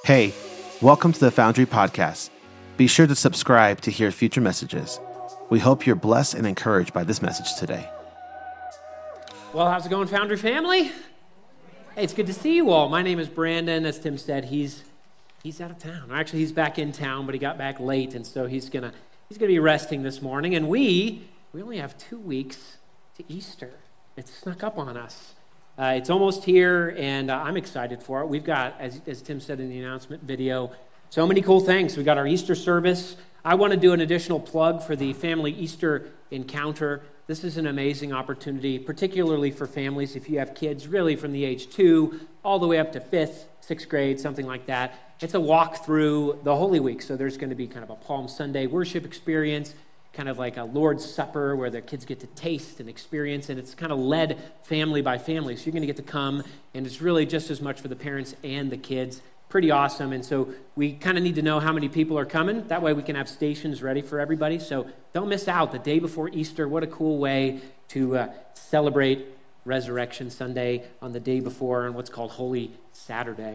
Hey, welcome to the Foundry Podcast. Be sure to subscribe to hear future messages. We hope you're blessed and encouraged by this message today. Well, how's it going, Foundry family? Hey, it's good to see you all. My name is Brandon. As Tim said, he's out of town. Actually, he's back in town, but he got back late, and so he's gonna be resting this morning. And we only have 2 weeks to Easter. It snuck up on us. It's almost here, and I'm excited for it. We've got, as Tim said in the announcement video, so many cool things. We got our Easter service. I want to do an additional plug for the Family Easter Encounter. This is an amazing opportunity, particularly for families if you have kids really from the age 2 all the way up to 5th, 6th grade, something like that. It's a walk through the Holy Week, so there's going to be kind of a Palm Sunday worship experience, kind of like a Lord's Supper where the kids get to taste and experience, and it's kind of led family by family. So you're going to get to come, and it's really just as much for the parents and the kids. Pretty awesome, and so we kind of need to know how many people are coming. That way we can have stations ready for everybody. So don't miss out the day before Easter. What a cool way to celebrate Resurrection Sunday on the day before on what's called Holy Saturday.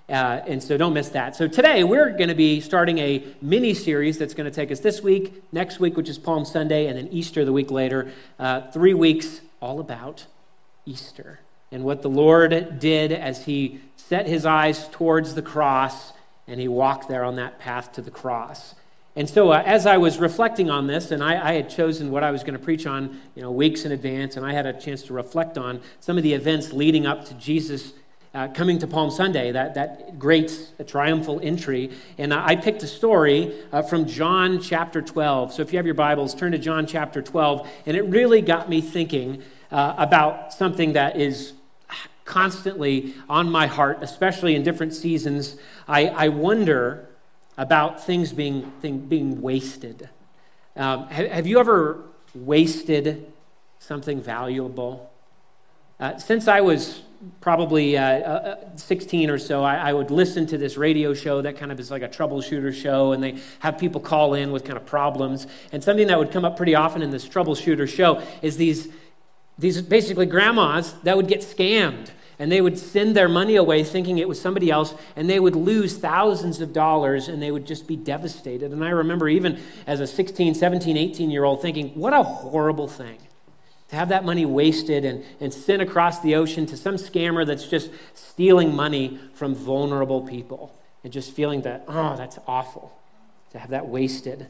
And so don't miss that. So today we're going to be starting a mini-series that's going to take us this week, next week, which is Palm Sunday, and then Easter the week later. 3 weeks all about Easter and what the Lord did as he set his eyes towards the cross and he walked there on that path to the cross. And so as I was reflecting on this, and I had chosen what I was going to preach on, weeks in advance, and I had a chance to reflect on some of the events leading up to Jesus coming to Palm Sunday, that great triumphal entry. And I picked a story from John chapter 12. So if you have your Bibles, turn to John chapter 12. And it really got me thinking about something that is constantly on my heart, especially in different seasons. I wonder about things being wasted. Have you ever wasted something valuable? Since I was probably 16 or so, I would listen to this radio show that kind of is like a troubleshooter show, and they have people call in with kind of problems. And something that would come up pretty often in this troubleshooter show is these basically grandmas that would get scammed. And they would send their money away thinking it was somebody else, and they would lose thousands of dollars, and they would just be devastated. And I remember even as a 16, 17, 18-year-old thinking, what a horrible thing to have that money wasted and sent across the ocean to some scammer that's just stealing money from vulnerable people, and just feeling that, oh, that's awful to have that wasted.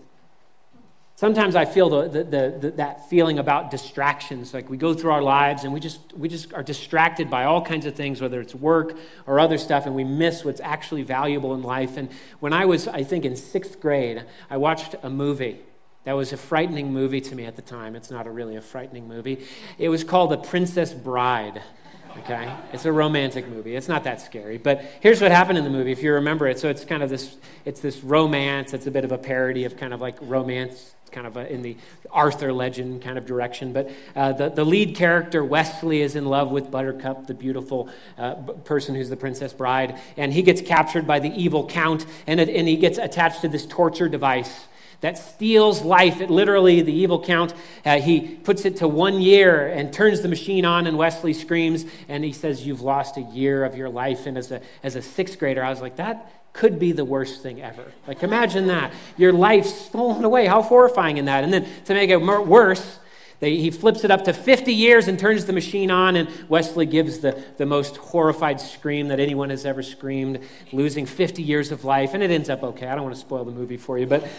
Sometimes I feel that feeling about distractions. Like we go through our lives and we just are distracted by all kinds of things, whether it's work or other stuff, and we miss what's actually valuable in life. And when I was, I think, in 6th grade, I watched a movie that was a frightening movie to me at the time. It's not really a frightening movie. It was called The Princess Bride. Okay, it's a romantic movie. It's not that scary, but here's what happened in the movie, if you remember it. So it's kind of this romance. It's a bit of a parody of kind of like romance, kind of in the Arthur legend kind of direction. But the lead character, Wesley, is in love with Buttercup, the beautiful person who's the Princess Bride, and he gets captured by the evil Count, and he gets attached to this torture device that steals life. It literally, the evil Count, he puts it to 1 year and turns the machine on, and Wesley screams, and he says, "You've lost a year of your life." And as a 6th grader, I was like, that could be the worst thing ever. Like, imagine that. Your life's stolen away. How horrifying in that. And then to make it worse, he flips it up to 50 years and turns the machine on, and Wesley gives the most horrified scream that anyone has ever screamed, losing 50 years of life, and it ends up okay. I don't want to spoil the movie for you, but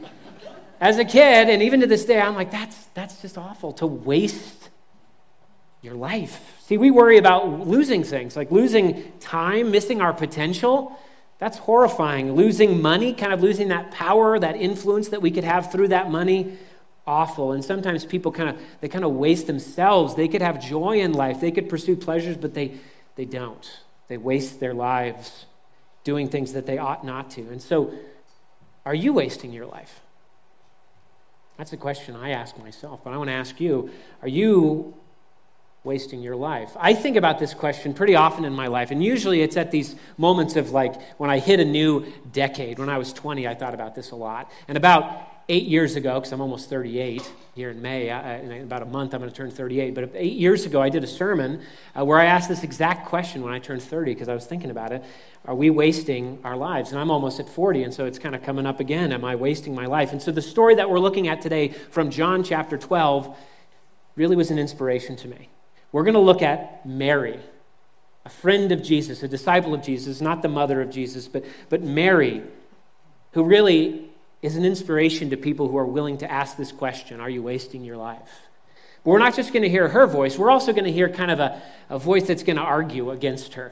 as a kid, and even to this day, I'm like, that's just awful, to waste your life. See, we worry about losing things, like losing time, missing our potential. That's horrifying. Losing money, kind of losing that power, that influence that we could have through that money, awful. And sometimes people kind of waste themselves. They could have joy in life. They could pursue pleasures, but they don't. They waste their lives doing things that they ought not to. And so, are you wasting your life? That's a question I ask myself, but I want to ask you, are you wasting your life? I think about this question pretty often in my life, and usually it's at these moments of like when I hit a new decade. When I was 20, I thought about this a lot. And about 8 years ago, because I'm almost 38 here in May, in about a month I'm going to turn 38, but 8 years ago I did a sermon where I asked this exact question when I turned 30, because I was thinking about it. Are we wasting our lives? And I'm almost at 40, and so it's kind of coming up again. Am I wasting my life? And so the story that we're looking at today from John chapter 12 really was an inspiration to me. We're going to look at Mary, a friend of Jesus, a disciple of Jesus, not the mother of Jesus, but Mary, who really is an inspiration to people who are willing to ask this question, are you wasting your life? But we're not just going to hear her voice, we're also going to hear kind of a voice that's going to argue against her.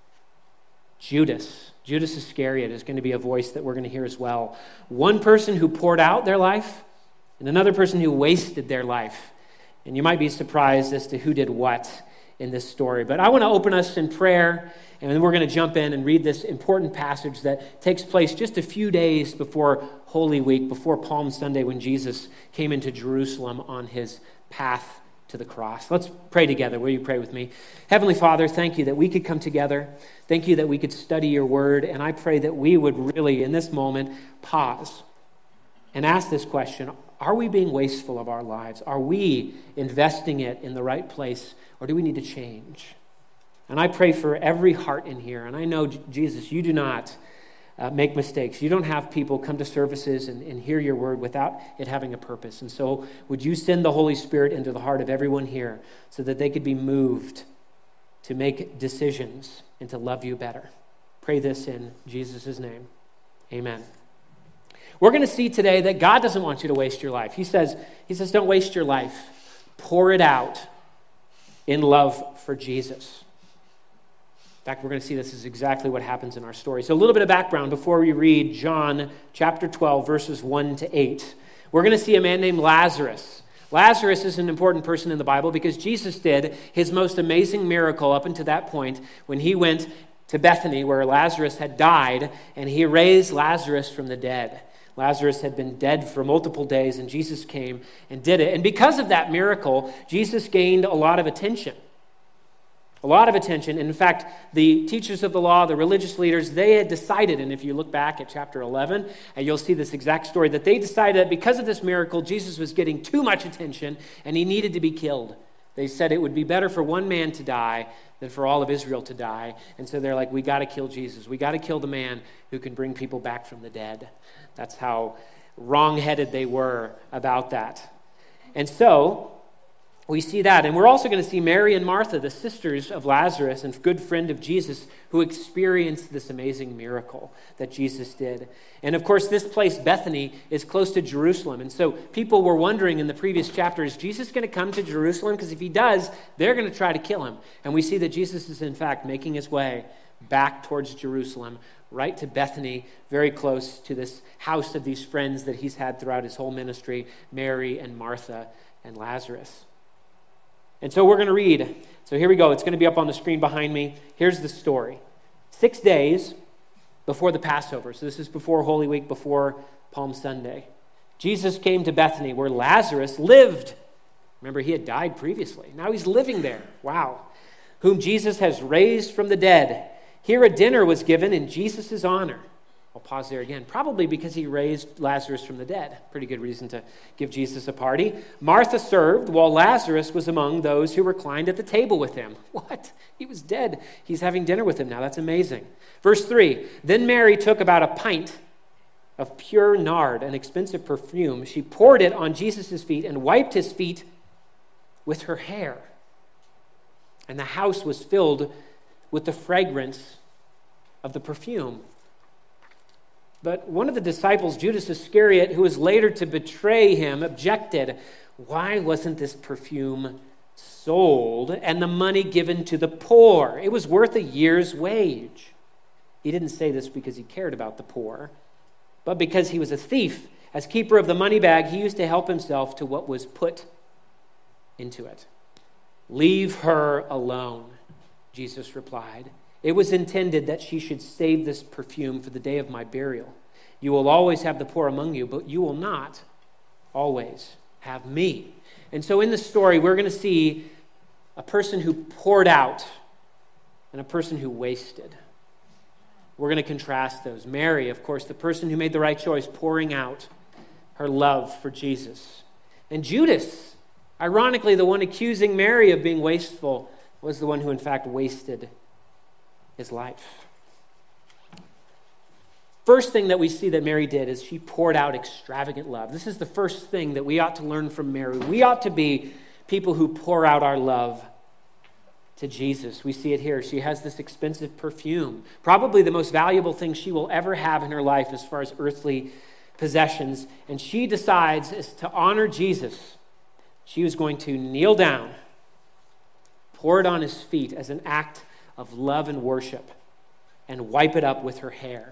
Judas Iscariot is going to be a voice that we're going to hear as well. One person who poured out their life and another person who wasted their life. And you might be surprised as to who did what in this story. But I want to open us in prayer, and then we're going to jump in and read this important passage that takes place just a few days before Holy Week, before Palm Sunday, when Jesus came into Jerusalem on his path to the cross. Let's pray together. Will you pray with me? Heavenly Father, thank you that we could come together. Thank you that we could study your word, and I pray that we would really, in this moment, pause and ask this question: are we being wasteful of our lives? Are we investing it in the right place, or do we need to change? And I pray for every heart in here. And I know, Jesus, you do not make mistakes. You don't have people come to services and hear your word without it having a purpose. And so would you send the Holy Spirit into the heart of everyone here so that they could be moved to make decisions and to love you better? Pray this in Jesus' name. Amen. We're going to see today that God doesn't want you to waste your life. He says, don't waste your life. Pour it out in love for Jesus. In fact, we're going to see this is exactly what happens in our story. So a little bit of background before we read John chapter 12, verses 1 to 8. We're going to see a man named Lazarus. Lazarus is an important person in the Bible because Jesus did his most amazing miracle up until that point when he went to Bethany where Lazarus had died, and he raised Lazarus from the dead. Lazarus had been dead for multiple days, and Jesus came and did it. And because of that miracle, Jesus gained a lot of attention. A lot of attention. And in fact, the teachers of the law, the religious leaders, they had decided, and if you look back at chapter 11, you'll see this exact story, that they decided that because of this miracle, Jesus was getting too much attention and he needed to be killed. They said it would be better for one man to die than for all of Israel to die. And so they're like, we got to kill Jesus. We got to kill the man who can bring people back from the dead. That's how wrong-headed they were about that. And so we see that. And we're also going to see Mary and Martha, the sisters of Lazarus and good friend of Jesus, who experienced this amazing miracle that Jesus did. And of course, this place, Bethany, is close to Jerusalem. And so people were wondering in the previous chapter, is Jesus going to come to Jerusalem? Because if he does, they're going to try to kill him. And we see that Jesus is in fact making his way back towards Jerusalem, right to Bethany, very close to this house of these friends that he's had throughout his whole ministry, Mary and Martha and Lazarus. And so we're going to read. So here we go. It's going to be up on the screen behind me. Here's the story. 6 days before the Passover. So this is before Holy Week, before Palm Sunday. Jesus came to Bethany where Lazarus lived. Remember, he had died previously. Now he's living there. Wow. Whom Jesus has raised from the dead. Here a dinner was given in Jesus' honor. I'll pause there again. Probably because he raised Lazarus from the dead. Pretty good reason to give Jesus a party. Martha served while Lazarus was among those who reclined at the table with him. What? He was dead. He's having dinner with him now. That's amazing. Verse 3, then Mary took about a pint of pure nard, an expensive perfume. She poured it on Jesus' feet and wiped his feet with her hair. And the house was filled with the fragrance of the perfume. But one of the disciples, Judas Iscariot, who was later to betray him, objected, why wasn't this perfume sold and the money given to the poor? It was worth a year's wage. He didn't say this because he cared about the poor, but because he was a thief. As keeper of the money bag, he used to help himself to what was put into it. Leave her alone, Jesus replied. It was intended that she should save this perfume for the day of my burial. You will always have the poor among you, but you will not always have me. And so in the story, we're going to see a person who poured out and a person who wasted. We're going to contrast those. Mary, of course, the person who made the right choice, pouring out. her love for Jesus. And Judas, ironically, the one accusing Mary of being wasteful, was the one who in fact wasted his life. First thing that we see that Mary did is she poured out extravagant love. This is the first thing that we ought to learn from Mary. We ought to be people who pour out our love to Jesus. We see it here. She has this expensive perfume, probably the most valuable thing she will ever have in her life as far as earthly possessions. And she decides to honor Jesus. She was going to kneel down, pour it on his feet as an act of love and worship, and wipe it up with her hair.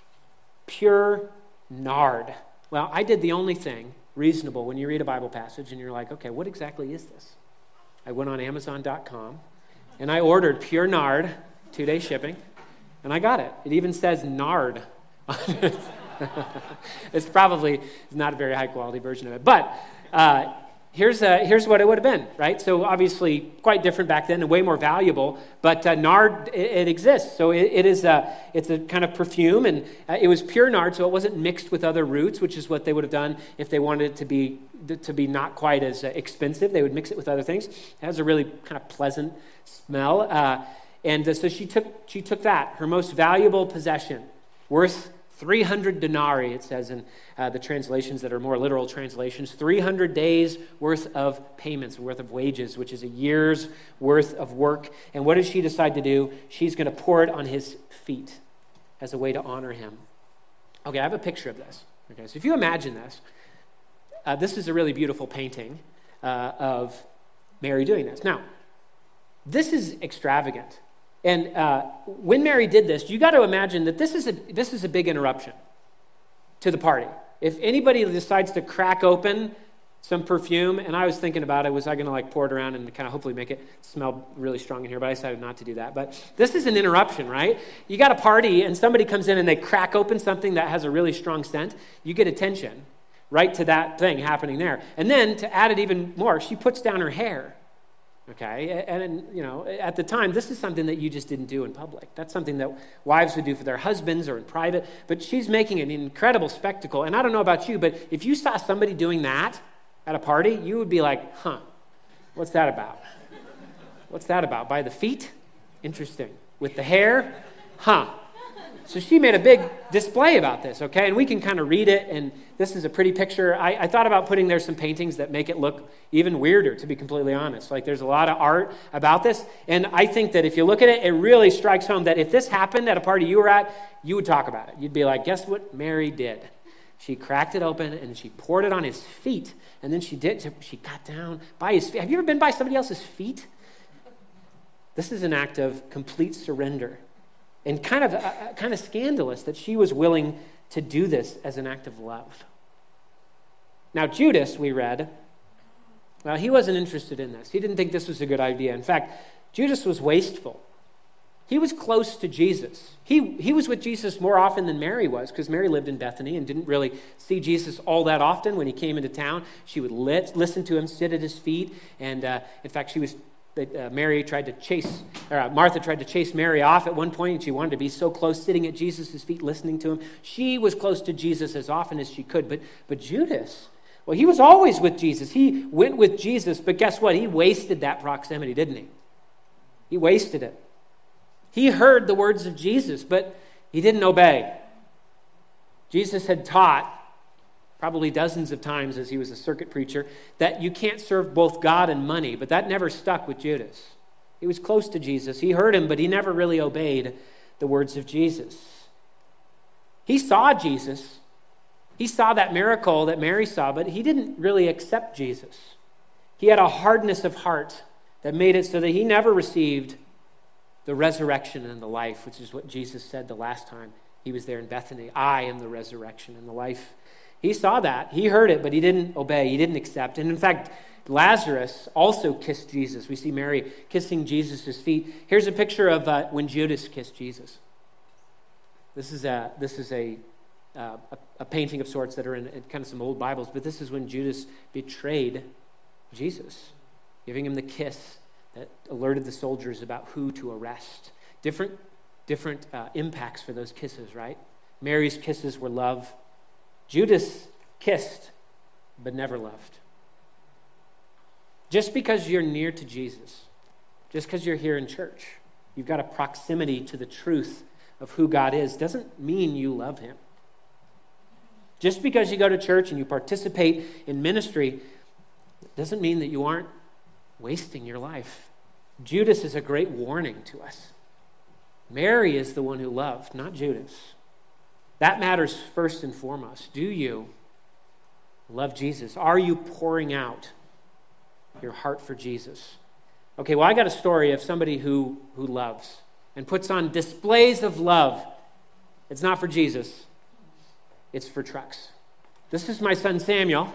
Pure nard. Well, I did the only thing reasonable when you read a Bible passage and you're like, okay, what exactly is this? I went on Amazon.com and I ordered pure nard, 2-day shipping, and I got it. It even says nard on it. It's probably not a very high quality version of it. But here's what it would have been, right? So obviously quite different back then and way more valuable, but nard, it exists. So it's a kind of perfume, and it was pure nard, so it wasn't mixed with other roots, which is what they would have done if they wanted it to be not quite as expensive. They would mix it with other things. It has a really kind of pleasant smell. So she took that, her most valuable possession, worth 300 denarii, it says in the translations that are more literal translations, 300 days worth of payments, worth of wages, which is a year's worth of work. And what does she decide to do? She's going to pour it on his feet as a way to honor him. Okay, I have a picture of this. Okay, so if you imagine this, this is a really beautiful painting of Mary doing this. Now, this is extravagant. And when Mary did this, you got to imagine that this is a big interruption to the party. If anybody decides to crack open some perfume, and I was thinking about it, was I going to pour it around and kind of hopefully make it smell really strong in here, but I decided not to do that. But this is an interruption, right? You got a party and somebody comes in and they crack open something that has a really strong scent, you get attention right to that thing happening there. And then to add it even more, she puts down her hair. Okay, and at the time, this is something that you just didn't do in public. That's something that wives would do for their husbands or in private, but she's making an incredible spectacle. And I don't know about you, but if you saw somebody doing that at a party, you would be like, what's that about? What's that about? By the feet? Interesting. With the hair? So she made a big display about this, okay? And we can kind of read it, and this is a pretty picture. I thought about putting there some paintings that make it look even weirder, to be completely honest. There's a lot of art about this, and I think that if you look at it, it really strikes home that if this happened at a party you were at, you would talk about it. You'd be like, guess what Mary did? She cracked it open, and she poured it on his feet, and then she got down by his feet. Have you ever been by somebody else's feet? This is an act of complete surrender. And kind of scandalous that she was willing to do this as an act of love. Now, Judas, we read, well, he wasn't interested in this. He didn't think this was a good idea. In fact, Judas was wasteful. He was close to Jesus. He was with Jesus more often than Mary was, because Mary lived in Bethany and didn't really see Jesus all that often. When he came into town, she would listen to him, sit at his feet, and in fact, Martha tried to chase Mary off at one point, and she wanted to be so close, sitting at Jesus' feet, listening to him. She was close to Jesus as often as she could. But Judas, well, he was always with Jesus. He went with Jesus, but guess what? He wasted that proximity, didn't he? He wasted it. He heard the words of Jesus, but he didn't obey. Jesus had taught, probably dozens of times as he was a circuit preacher, that you can't serve both God and money, but that never stuck with Judas. He was close to Jesus. He heard him, but he never really obeyed the words of Jesus. He saw Jesus. He saw that miracle that Mary saw, but he didn't really accept Jesus. He had a hardness of heart that made it so that he never received the resurrection and the life, which is what Jesus said the last time he was there in Bethany. I am the resurrection and the life. He saw that. He heard it, but he didn't obey. He didn't accept. And in fact, Lazarus also kissed Jesus. We see Mary kissing Jesus' feet. Here's a picture of when Judas kissed Jesus. This is a painting of sorts that are in kind of some old Bibles, but this is when Judas betrayed Jesus, giving him the kiss that alerted the soldiers about who to arrest. Different impacts for those kisses, right? Mary's kisses were love. Judas kissed, but never loved. Just because you're near to Jesus, just because you're here in church, you've got a proximity to the truth of who God is, doesn't mean you love him. Just because you go to church and you participate in ministry doesn't mean that you aren't wasting your life. Judas is a great warning to us. Mary is the one who loved, not Judas. That matters first and foremost. Do you love Jesus? Are you pouring out your heart for Jesus? Okay, well, I got a story of somebody who loves and puts on displays of love. It's not for Jesus. It's for trucks. This is my son Samuel.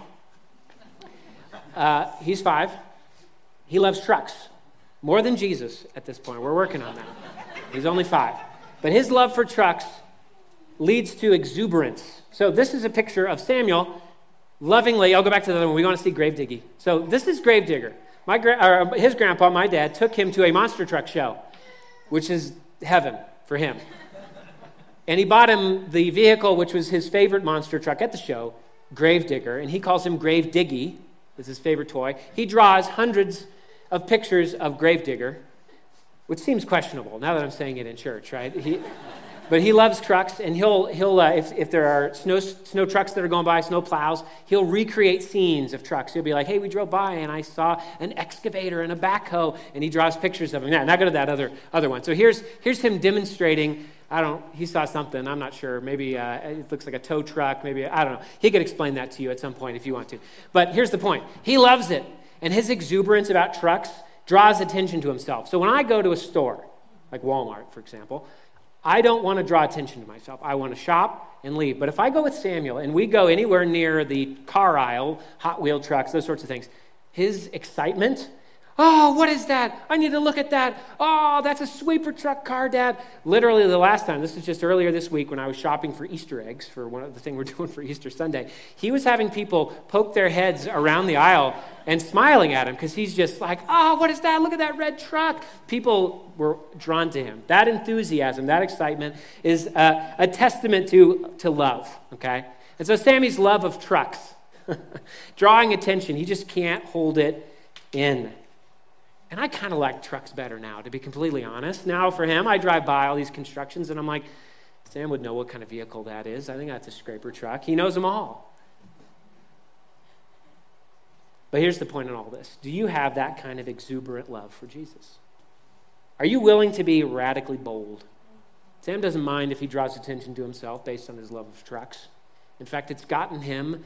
He's 5. He loves trucks more than Jesus at this point. We're working on that. He's only 5. But his love for trucks leads to exuberance. So this is a picture of Samuel lovingly. I'll go back to the other one. We want to see Gravedigger. So this is Gravedigger. His grandpa, my dad, took him to a monster truck show, which is heaven for him. And he bought him the vehicle, which was his favorite monster truck at the show, Gravedigger, and he calls him Gravediggy. It's his favorite toy. He draws hundreds of pictures of Gravedigger, which seems questionable now that I'm saying it in church, right? But he loves trucks, and he'll if there are snow trucks that are going by, snow plows, he'll recreate scenes of trucks. He'll be like, hey, we drove by, and I saw an excavator and a backhoe, and he draws pictures of them. Now go to that other one. So here's him demonstrating. He saw something, I'm not sure. Maybe it looks like a tow truck, maybe, I don't know. He could explain that to you at some point if you want to. But here's the point. He loves it, and his exuberance about trucks draws attention to himself. So when I go to a store, like Walmart, for example, I don't want to draw attention to myself. I want to shop and leave. But if I go with Samuel and we go anywhere near the car aisle, Hot Wheel trucks, those sorts of things, his excitement, oh, what is that? I need to look at that. Oh, that's a sweeper truck car, Dad. Literally the last time, this was just earlier this week when I was shopping for Easter eggs for one of the thing we're doing for Easter Sunday. He was having people poke their heads around the aisle and smiling at him because he's just like, oh, what is that? Look at that red truck. People were drawn to him. That enthusiasm, that excitement is a testament to love, okay? And so Sammy's love of trucks, drawing attention, he just can't hold it in. And I kind of like trucks better now, to be completely honest. Now for him, I drive by all these constructions, and I'm like, Sam would know what kind of vehicle that is. I think that's a scraper truck. He knows them all. But here's the point in all this. Do you have that kind of exuberant love for Jesus? Are you willing to be radically bold? Sam doesn't mind if he draws attention to himself based on his love of trucks. In fact, it's gotten him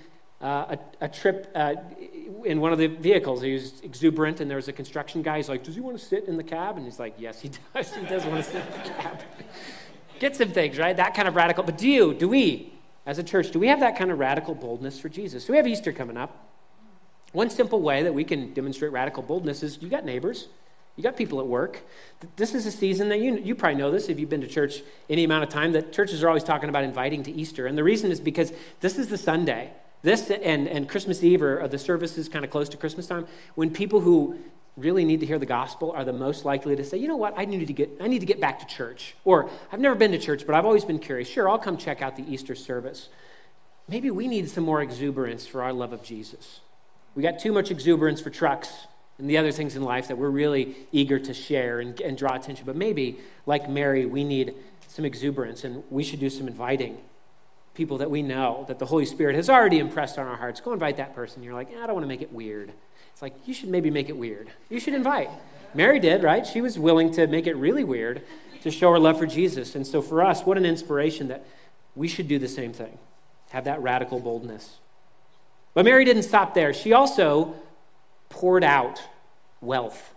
a trip in one of the vehicles. He was exuberant, and there was a construction guy. He's like, does he want to sit in the cab? And he's like, yes, he does. He does want to sit in the cab. Get some things, right? That kind of radical. But do we, as a church, do we have that kind of radical boldness for Jesus? So we have Easter coming up. One simple way that we can demonstrate radical boldness is you got neighbors. You got people at work. This is a season that you probably know this if you've been to church any amount of time, that churches are always talking about inviting to Easter. And the reason is because this is the Sunday. This and Christmas Eve are the services kind of close to Christmas time, when people who really need to hear the gospel are the most likely to say, you know what, I need to get back to church. Or, I've never been to church, but I've always been curious. Sure, I'll come check out the Easter service. Maybe we need some more exuberance for our love of Jesus. We got too much exuberance for trucks and the other things in life that we're really eager to share and draw attention. But maybe, like Mary, we need some exuberance, and we should do some inviting. People that we know, that the Holy Spirit has already impressed on our hearts. Go invite that person. You're like, I don't want to make it weird. It's like, you should maybe make it weird. You should invite. Mary did, right? She was willing to make it really weird to show her love for Jesus. And so for us, what an inspiration that we should do the same thing. Have that radical boldness. But Mary didn't stop there. She also poured out wealth.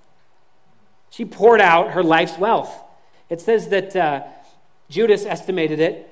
She poured out her life's wealth. It says that Judas estimated it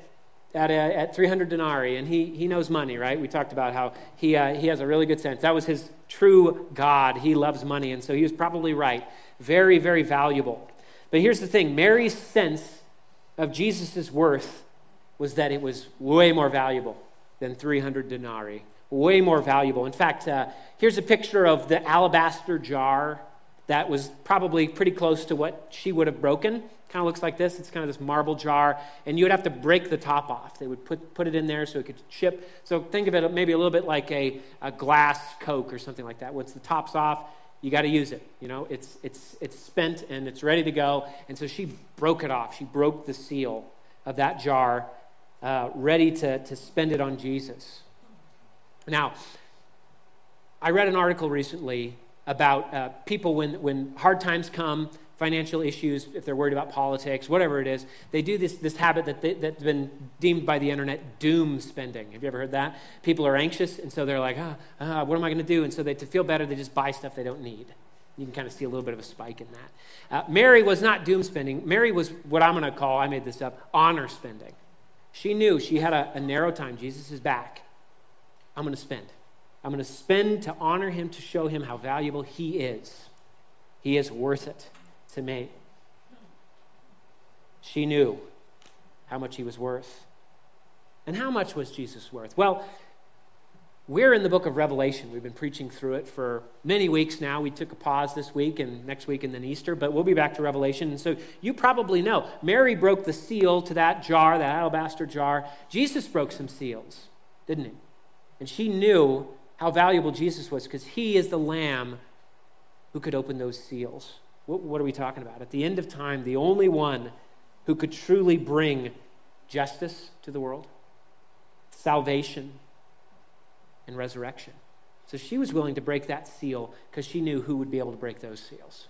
at 300 denarii, and he knows money, right? We talked about how he has a really good sense. That was his true God. He loves money, and so he was probably right. Very, very valuable. But here's the thing. Mary's sense of Jesus' worth was that it was way more valuable than 300 denarii. Way more valuable. In fact, here's a picture of the alabaster jar that was probably pretty close to what she would have broken Kind of looks like this. It's kind of this marble jar, and you would have to break the top off. They would put it in there so it could ship. So think of it maybe a little bit like a glass Coke or something like that. Once the top's off, you got to use it. It's spent and it's ready to go. And so she broke it off. She broke the seal of that jar, ready to spend it on Jesus. Now, I read an article recently about people when hard times come, financial issues, if they're worried about politics, whatever it is, they do this habit that's been deemed by the internet doom spending. Have you ever heard that? People are anxious, and so they're like, what am I going to do? And so to feel better, they just buy stuff they don't need. You can kind of see a little bit of a spike in that. Mary was not doom spending. Mary was what I'm going to call, I made this up, honor spending. She knew she had a narrow time. Jesus is back. I'm going to spend. I'm going to spend to honor him, to show him how valuable he is. He is worth it to me. She knew how much he was worth. And how much was Jesus worth? Well, we're in the book of Revelation. We've been preaching through it for many weeks now. We took a pause this week and next week and then Easter, but we'll be back to Revelation. And so you probably know, Mary broke the seal to that jar, that alabaster jar. Jesus broke some seals, didn't he? And she knew how valuable Jesus was because he is the Lamb who could open those seals. What are we talking about? At the end of time, the only one who could truly bring justice to the world, salvation, and resurrection. So she was willing to break that seal because she knew who would be able to break those seals.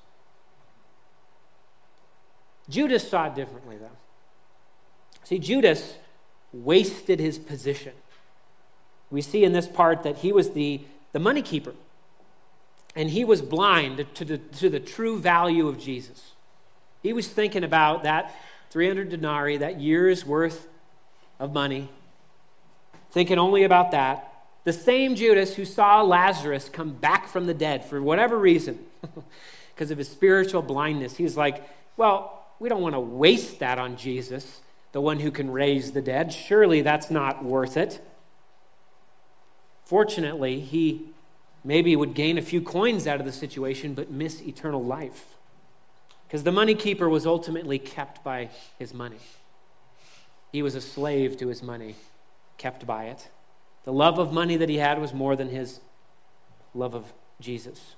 Judas saw it differently, though. See, Judas wasted his position. We see in this part that he was the money keeper. And he was blind to the true value of Jesus. He was thinking about that 300 denarii, that year's worth of money, thinking only about that. The same Judas who saw Lazarus come back from the dead for whatever reason, because of his spiritual blindness, he was like, well, we don't want to waste that on Jesus, the one who can raise the dead. Surely that's not worth it. Fortunately, he maybe would gain a few coins out of the situation, but miss eternal life. Because the money keeper was ultimately kept by his money. He was a slave to his money, kept by it. The love of money that he had was more than his love of Jesus.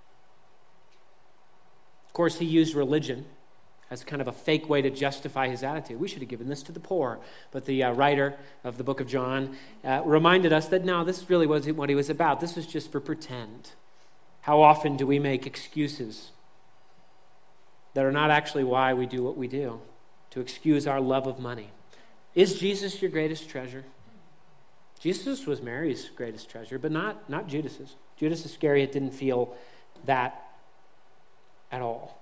Of course, he used religion as kind of a fake way to justify his attitude. We should have given this to the poor. But the writer of the book of John reminded us that no, this really wasn't what he was about. This was just for pretend. How often do we make excuses that are not actually why we do what we do, to excuse our love of money? Is Jesus your greatest treasure? Jesus was Mary's greatest treasure, but not Judas's. Judas Iscariot didn't feel that at all.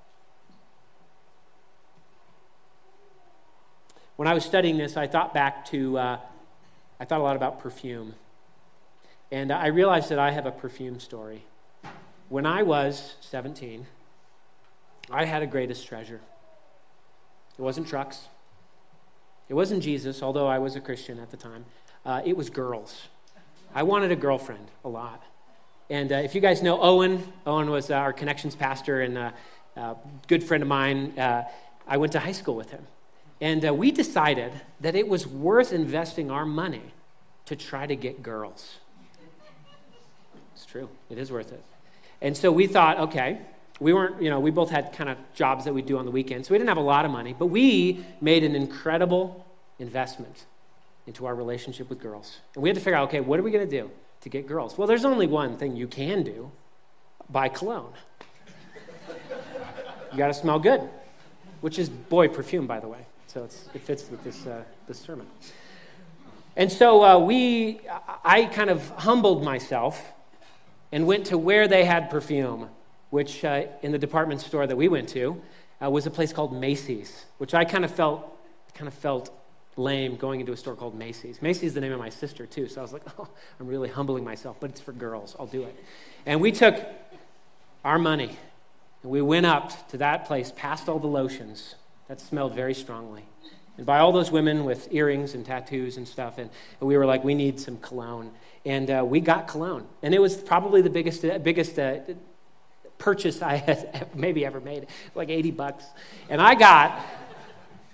When I was studying this, I thought back to, I thought a lot about perfume. And I realized that I have a perfume story. When I was 17, I had a greatest treasure. It wasn't trucks. It wasn't Jesus, although I was a Christian at the time. It was girls. I wanted a girlfriend a lot. And if you guys know Owen was our connections pastor and a good friend of mine. I went to high school with him. And we decided that it was worth investing our money to try to get girls. It's true. It is worth it. And so we thought, okay, we weren't, we both had kind of jobs that we do on the weekends, so we didn't have a lot of money, but we made an incredible investment into our relationship with girls. And we had to figure out, okay, what are we going to do to get girls? Well, there's only one thing you can do: buy cologne. You got to smell good, which is boy perfume, by the way. So it fits with this sermon. And so I kind of humbled myself and went to where they had perfume, which in the department store that we went to was a place called Macy's, which I kind of felt lame going into a store called Macy's. Macy's is the name of my sister too, so I was like, oh, I'm really humbling myself, but it's for girls. I'll do it. And we took our money and we went up to that place, past all the lotions that smelled very strongly, and by all those women with earrings and tattoos and stuff, and we were like, we need some cologne. And we got cologne. And it was probably the biggest purchase I had maybe ever made, like $80. And I got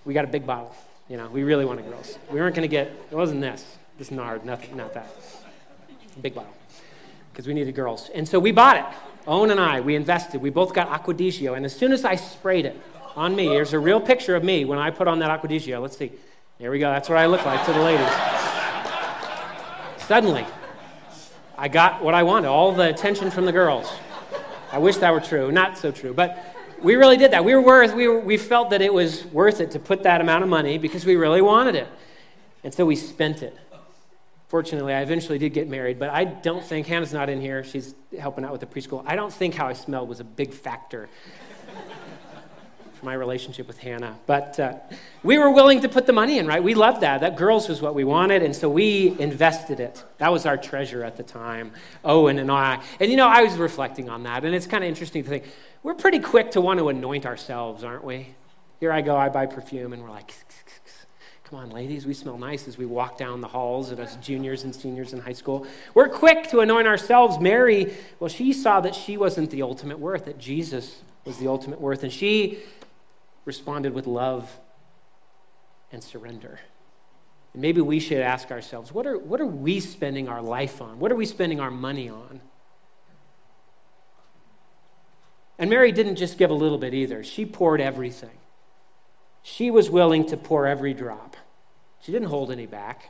we got a big bottle. We really wanted girls. We weren't going to get, it wasn't this Nard, nothing, not that. Big bottle, because we needed girls. And so we bought it. Owen and I, we invested. We both got Acqua di Gio. And as soon as I sprayed it on me, here's a real picture of me when I put on that Acqua di Gio. Let's see. There we go. That's what I look like to the ladies. Suddenly, I got what I wanted, all the attention from the girls. I wish that were true. Not so true, but we really did that. We felt that it was worth it to put that amount of money because we really wanted it. And so we spent it. Fortunately, I eventually did get married, but I don't think, Hannah's not in here, she's helping out with the preschool. I don't think how I smelled was a big factor for my relationship with Hannah. But we were willing to put the money in, right? We loved that. That girls was what we wanted, and so we invested it. That was our treasure at the time, Owen and I. And I was reflecting on that, and it's kind of interesting to think, we're pretty quick to want to anoint ourselves, aren't we? Here I go, I buy perfume, and we're like, come on, ladies, we smell nice as we walk down the halls at us juniors and seniors in high school. We're quick to anoint ourselves. Mary, well, she saw that she wasn't the ultimate worth, that Jesus was the ultimate worth, and she responded with love and surrender. And maybe we should ask ourselves, what are we spending our life on? What are we spending our money on? And Mary didn't just give a little bit either. She poured everything. She was willing to pour every drop. She didn't hold any back.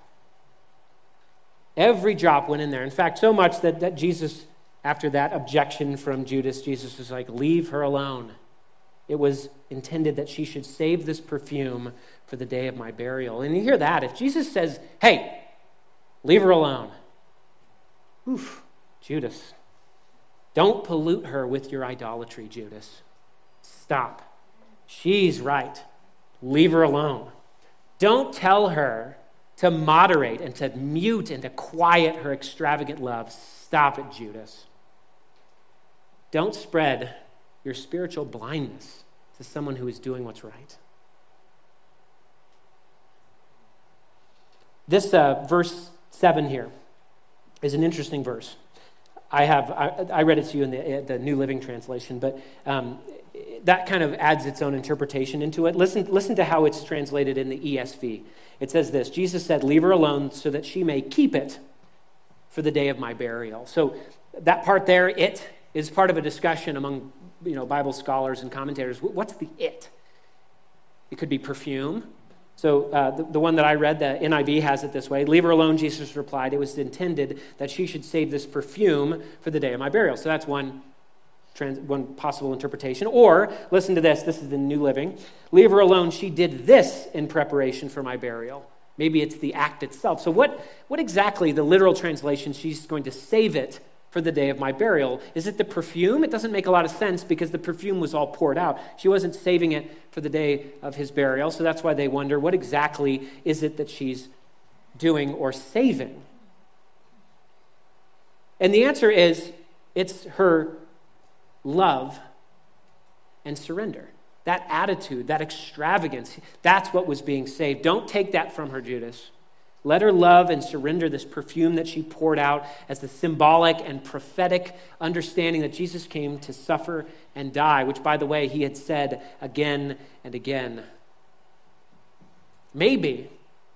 Every drop went in there. In fact, so much that Jesus, after that objection from Judas, Jesus was like, leave her alone. It was intended that she should save this perfume for the day of my burial. And you hear that. If Jesus says, hey, leave her alone. Oof, Judas. Don't pollute her with your idolatry, Judas. Stop. She's right. Leave her alone. Don't tell her to moderate and to mute and to quiet her extravagant love. Stop it, Judas. Don't spread your spiritual blindness to someone who is doing what's right. This verse 7 here is an interesting verse. I read it to you in the New Living Translation, but that kind of adds its own interpretation into it. Listen to how it's translated in the ESV. It says this: Jesus said, leave her alone so that she may keep it for the day of my burial. So that part there, it, is part of a discussion among Bible scholars and commentators. What's the it? It could be perfume. So the one that I read, the NIV has it this way: leave her alone, Jesus replied. It was intended that she should save this perfume for the day of my burial. So that's one possible interpretation. Or, listen to this. This is the New Living. Leave her alone. She did this in preparation for my burial. Maybe it's the act itself. So what exactly, the literal translation, she's going to save it for the day of my burial? Is it the perfume? It doesn't make a lot of sense because the perfume was all poured out. She wasn't saving it for the day of his burial. So that's why they wonder, what exactly is it that she's doing or saving? And the answer is, it's her love and surrender. That attitude, that extravagance, that's what was being saved. Don't take that from her, Judas. Let her love and surrender this perfume that she poured out as the symbolic and prophetic understanding that Jesus came to suffer and die, which, by the way, he had said again and again. Maybe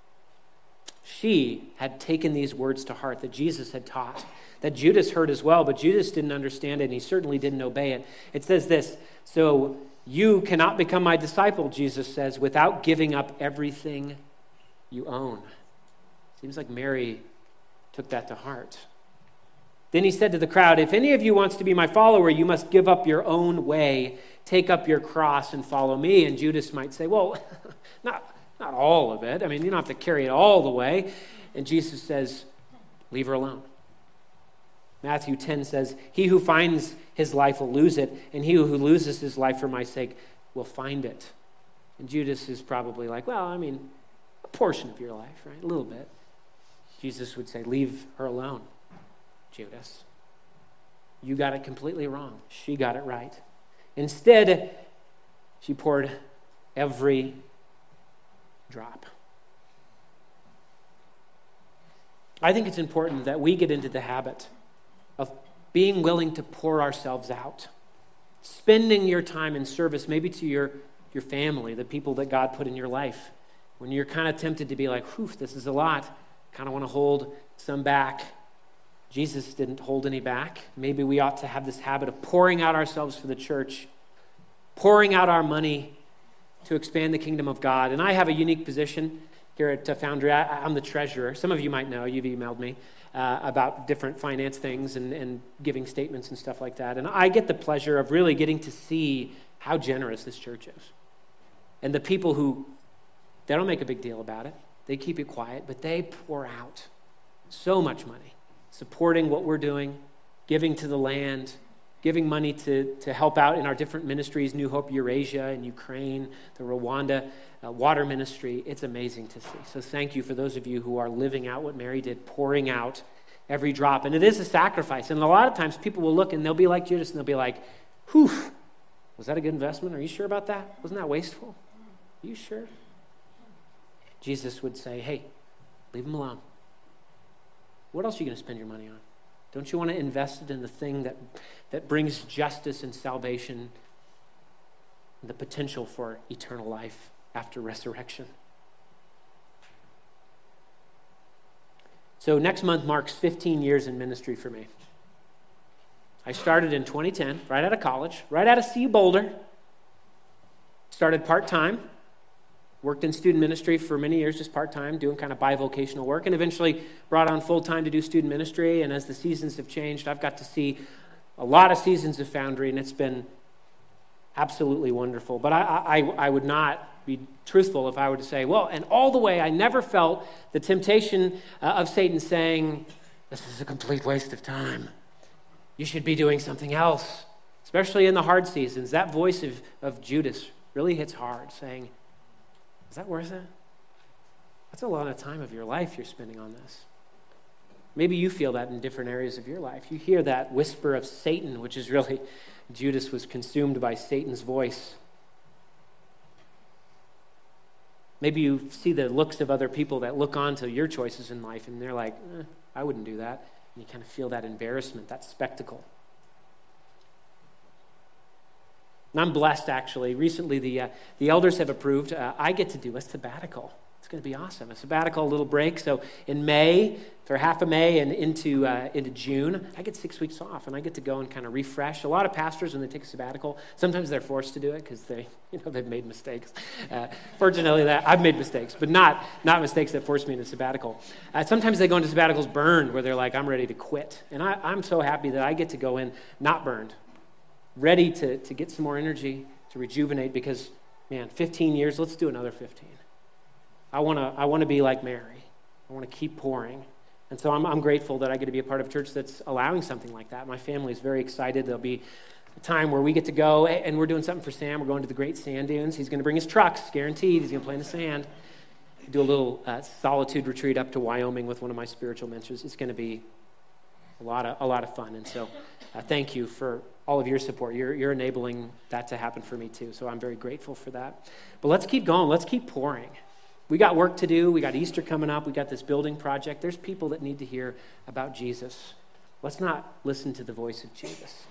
she had taken these words to heart that Jesus had taught, that Judas heard as well, but Judas didn't understand it, and he certainly didn't obey it. It says this: so you cannot become my disciple, Jesus says, without giving up everything you own. Seems like Mary took that to heart. Then he said to the crowd, if any of you wants to be my follower, you must give up your own way, take up your cross and follow me. And Judas might say, well, not all of it. I mean, you don't have to carry it all the way. And Jesus says, leave her alone. Matthew 10 says, he who finds his life will lose it, and he who loses his life for my sake will find it. And Judas is probably like, well, I mean, a portion of your life, right? A little bit. Jesus would say, leave her alone, Judas. You got it completely wrong. She got it right. Instead, she poured every drop. I think it's important that we get into the habit of being willing to pour ourselves out, spending your time in service, maybe to your your family, the people that God put in your life. When you're kind of tempted to be like, whew, this is a lot, kind of want to hold some back. Jesus didn't hold any back. Maybe we ought to have this habit of pouring out ourselves for the church, pouring out our money to expand the kingdom of God. And I have a unique position here at Foundry. I'm the treasurer. Some of you might know, you've emailed me about different finance things and giving statements and stuff like that. And I get the pleasure of really getting to see how generous this church is. And the people who, they don't make a big deal about it. They keep it quiet, but they pour out so much money, supporting what we're doing, giving to the land, giving money to help out in our different ministries, New Hope Eurasia and Ukraine, the Rwanda water ministry. It's amazing to see. So thank you for those of you who are living out what Mary did, pouring out every drop. And it is a sacrifice. And a lot of times people will look and they'll be like Judas and they'll be like, whew, was that a good investment? Are you sure about that? Wasn't that wasteful? Are you sure? Jesus would say, hey, leave them alone. What else are you going to spend your money on? Don't you want to invest it in the thing that brings justice and salvation and the potential for eternal life after resurrection? So next month marks 15 years in ministry for me. I started in 2010, right out of college, right out of CU Boulder. Started part-time. Worked in student ministry for many years, just part-time, doing kind of bivocational work, and eventually brought on full-time to do student ministry. And as the seasons have changed, I've got to see a lot of seasons of Foundry, and it's been absolutely wonderful. But I would not be truthful if I were to say, well, and all the way, I never felt the temptation of Satan saying, this is a complete waste of time. You should be doing something else, especially in the hard seasons. That voice of Judas really hits hard, saying, is that worth it? That's a lot of time of your life you're spending on this. Maybe you feel that in different areas of your life. You hear that whisper of Satan, which is really, Judas was consumed by Satan's voice. Maybe you see the looks of other people that look on to your choices in life, and they're like, I wouldn't do that. And you kind of feel that embarrassment, that spectacle. And I'm blessed, actually. Recently, the elders have approved. I get to do a sabbatical. It's going to be awesome. A sabbatical, a little break. So in May, for half of May and into June, I get 6 weeks off, and I get to go and kind of refresh. A lot of pastors, when they take a sabbatical, sometimes they're forced to do it because they've made mistakes. Fortunately, I've made mistakes, but not mistakes that forced me into sabbatical. Sometimes they go into sabbaticals burned, where they're like, I'm ready to quit. And I'm so happy that I get to go in not burned, ready to get some more energy, to rejuvenate, because, man, 15 years, let's do another 15. I want to be like Mary. I want to keep pouring. And so I'm grateful that I get to be a part of a church that's allowing something like that. My family is very excited. There'll be a time where we get to go, and we're doing something for Sam. We're going to the Great Sand Dunes. He's going to bring his trucks, guaranteed. He's going to play in the sand. Do a little solitude retreat up to Wyoming with one of my spiritual mentors. It's going to be a lot of fun. And so thank you for all of your support. You're enabling that to happen for me too. So I'm very grateful for that. But let's keep going. Let's keep pouring. We got work to do. We got Easter coming up. We got this building project. There's people that need to hear about Jesus. Let's not listen to the voice of Jesus.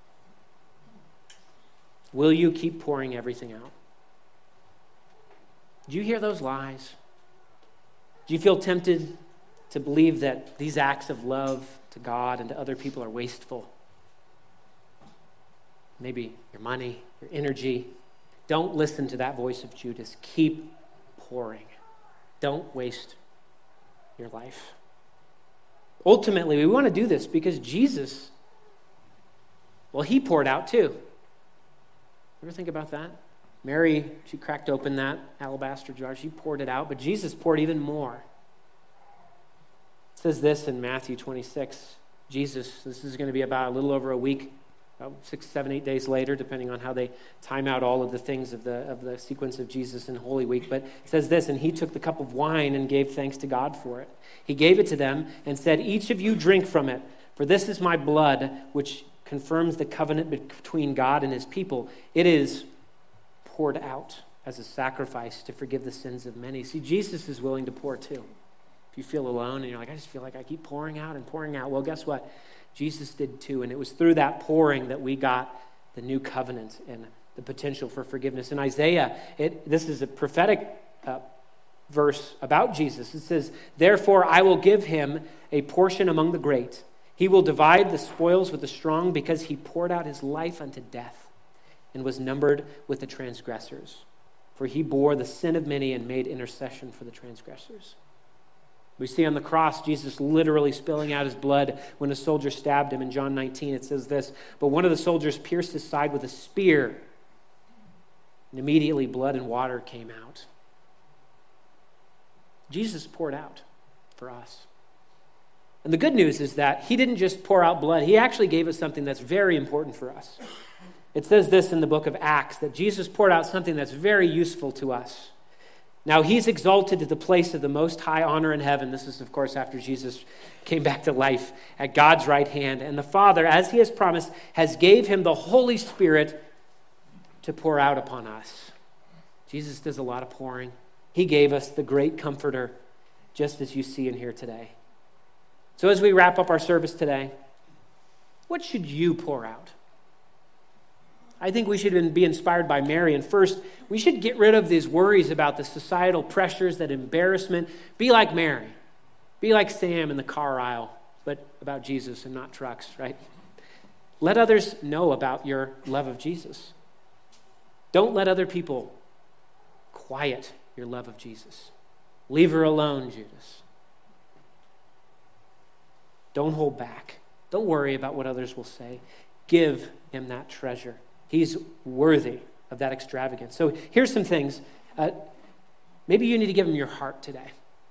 Will you keep pouring everything out? Do you hear those lies? Do you feel tempted to believe that these acts of love to God and to other people are wasteful? Maybe your money, your energy. Don't listen to that voice of Judas. Keep pouring. Don't waste your life. Ultimately, we want to do this because Jesus, well, he poured out too. Ever think about that? Mary, she cracked open that alabaster jar. She poured it out, but Jesus poured even more. It says this in Matthew 26. Jesus, this is going to be about a little over a week, about 6, 7, 8 days later, depending on how they time out all of the things of the sequence of Jesus in Holy Week. But it says this, and he took the cup of wine and gave thanks to God for it. He gave it to them and said, each of you drink from it, for this is my blood, which confirms the covenant between God and his people. It is poured out as a sacrifice to forgive the sins of many. See, Jesus is willing to pour too. If you feel alone and you're like, I just feel like I keep pouring out and pouring out. Well, guess what? Jesus did too, and it was through that pouring that we got the new covenant and the potential for forgiveness. In Isaiah, this is a prophetic verse about Jesus. It says, "Therefore I will give him a portion among the great. He will divide the spoils with the strong, because he poured out his life unto death and was numbered with the transgressors. For he bore the sin of many and made intercession for the transgressors." We see on the cross Jesus literally spilling out his blood when a soldier stabbed him. In John 19, it says this, "But one of the soldiers pierced his side with a spear, and immediately blood and water came out." Jesus poured out for us. And the good news is that he didn't just pour out blood. He actually gave us something that's very important for us. It says this in the book of Acts, that Jesus poured out something that's very useful to us. Now he's exalted to the place of the most high honor in heaven. This is, of course, after Jesus came back to life at God's right hand. And the Father, as he has promised, has gave him the Holy Spirit to pour out upon us. Jesus does a lot of pouring. He gave us the great comforter, just as you see and hear today. So as we wrap up our service today, what should you pour out? I think we should be inspired by Mary. And first, we should get rid of these worries about the societal pressures, that embarrassment. Be like Mary. Be like Sam in the car aisle, but about Jesus and not trucks, right? Let others know about your love of Jesus. Don't let other people quiet your love of Jesus. Leave her alone, Judas. Don't hold back. Don't worry about what others will say. Give him that treasure. He's worthy of that extravagance. So here's some things. Maybe you need to give him your heart today.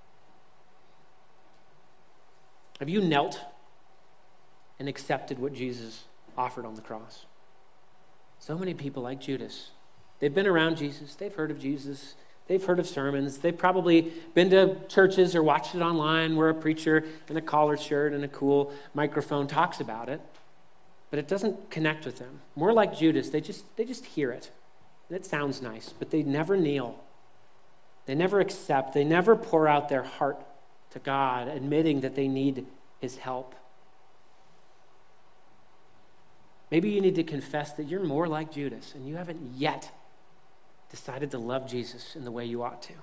Have you knelt and accepted what Jesus offered on the cross? So many people like Judas. They've been around Jesus. They've heard of Jesus. They've heard of sermons. They've probably been to churches or watched it online where a preacher in a collared shirt and a cool microphone talks about it. But it doesn't connect with them. More like Judas, they just hear it. And it sounds nice, but they never kneel. They never accept. They never pour out their heart to God, admitting that they need his help. Maybe you need to confess that you're more like Judas and you haven't yet decided to love Jesus in the way you ought to.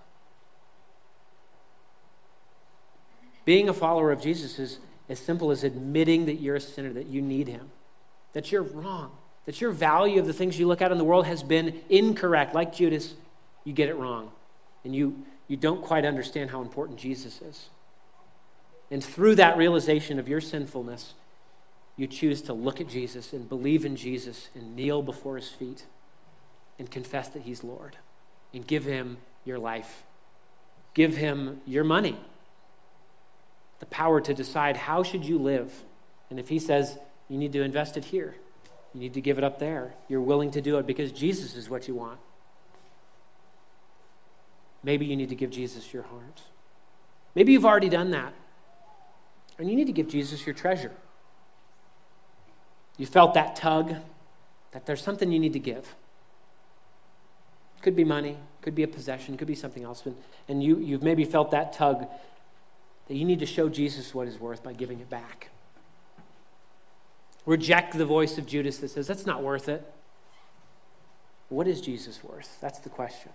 Being a follower of Jesus is as simple as admitting that you're a sinner, that you need him, that you're wrong, that your value of the things you look at in the world has been incorrect. Like Judas, you get it wrong, and you don't quite understand how important Jesus is. And through that realization of your sinfulness, you choose to look at Jesus and believe in Jesus and kneel before his feet and confess that he's Lord, and give him your life. Give him your money, the power to decide how should you live. And if he says you need to invest it here, you need to give it up there, you're willing to do it because Jesus is what you want. Maybe you need to give Jesus your heart. Maybe you've already done that, and you need to give Jesus your treasure. You felt that tug, that there's something you need to give. Could be money, could be a possession, could be something else. And you've maybe felt that tug that you need to show Jesus what is worth by giving it back. Reject the voice of Judas that says, that's not worth it. What is Jesus worth? That's the question.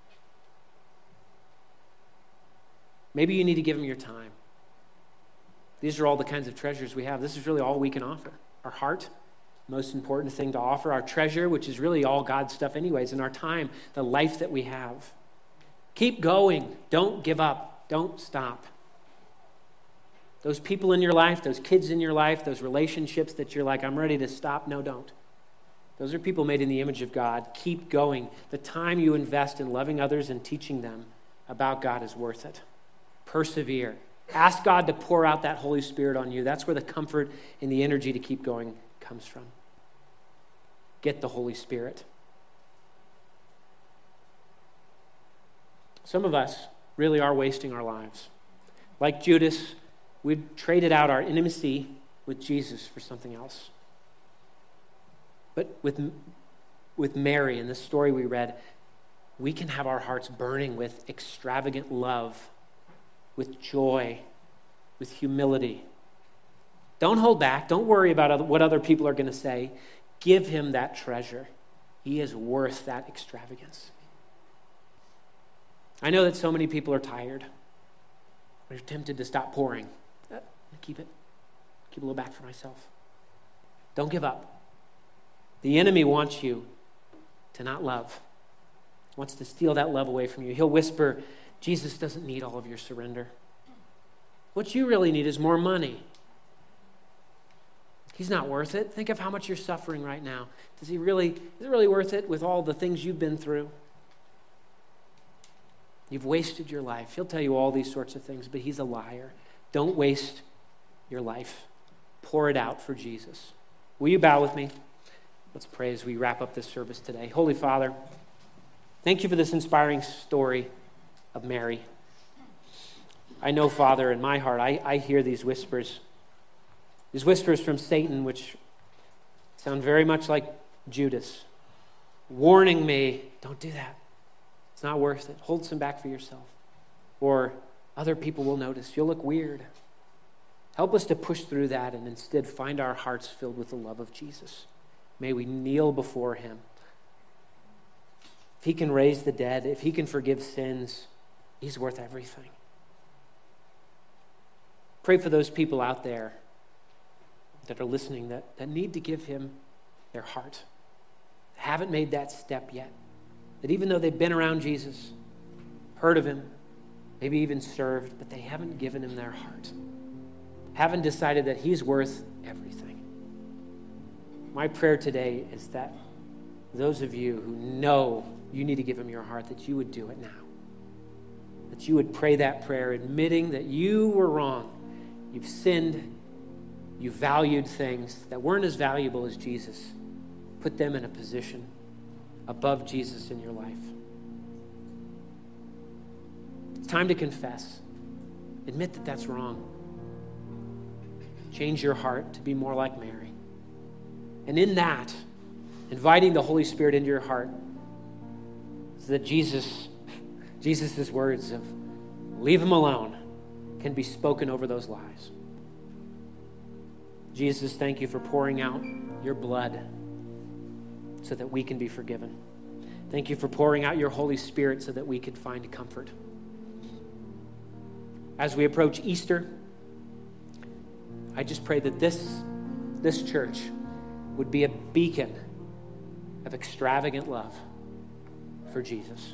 Maybe you need to give him your time. These are all the kinds of treasures we have. This is really all we can offer. Our heart, most important thing to offer, our treasure, which is really all God's stuff anyways, and our time, the life that we have. Keep going. Don't give up. Don't stop. Those people in your life, those kids in your life, those relationships that you're like, I'm ready to stop. No, don't. Those are people made in the image of God. Keep going. The time you invest in loving others and teaching them about God is worth it. Persevere. Ask God to pour out that Holy Spirit on you. That's where the comfort and the energy to keep going comes from. Get the Holy Spirit. Some of us really are wasting our lives. Like Judas, we've traded out our intimacy with Jesus for something else. But with Mary, in this story we read, we can have our hearts burning with extravagant love, with joy, with humility. Don't hold back. Don't worry about what other people are going to say. Give him that treasure. He is worth that extravagance. I know that so many people are tired. They're tempted to stop pouring. Keep a little back for myself. Don't give up. The enemy wants you to not love. He wants to steal that love away from you. He'll whisper, Jesus doesn't need all of your surrender. What you really need is more money. He's not worth it. Think of how much you're suffering right now. Is it really worth it with all the things you've been through? You've wasted your life. He'll tell you all these sorts of things, but he's a liar. Don't waste your life. Pour it out for Jesus. Will you bow with me? Let's pray as we wrap up this service today. Holy Father, thank you for this inspiring story of Mary. I know, Father, in my heart, I hear these whispers from Satan, which sound very much like Judas, warning me, don't do that. It's not worth it. Hold some back for yourself. Or other people will notice. You'll look weird. Help us to push through that and instead find our hearts filled with the love of Jesus. May we kneel before him. If he can raise the dead, if he can forgive sins, he's worth everything. Pray for those people out there that are listening that need to give him their heart, haven't made that step yet. That even though they've been around Jesus, heard of him, maybe even served, but they haven't given him their heart, haven't decided that he's worth everything. My prayer today is that those of you who know you need to give him your heart, that you would do it now. That you would pray that prayer, admitting that you were wrong. You've sinned. You valued things that weren't as valuable as Jesus. Put them in a position above Jesus in your life. It's time to confess. Admit that that's wrong. Change your heart to be more like Mary. And in that, inviting the Holy Spirit into your heart so that Jesus' words of leave him alone can be spoken over those lies. Jesus, thank you for pouring out your blood so that we can be forgiven. Thank you for pouring out your Holy Spirit so that we could find comfort. As we approach Easter, I just pray that this church would be a beacon of extravagant love for Jesus.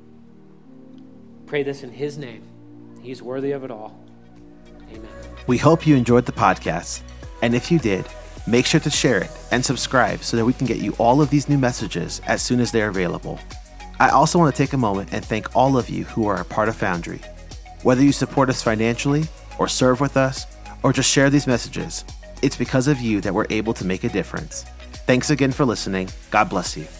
Pray this in his name. He's worthy of it all. Amen. We hope you enjoyed the podcast. And if you did, make sure to share it and subscribe so that we can get you all of these new messages as soon as they're available. I also want to take a moment and thank all of you who are a part of Foundry. Whether you support us financially or serve with us or just share these messages, it's because of you that we're able to make a difference. Thanks again for listening. God bless you.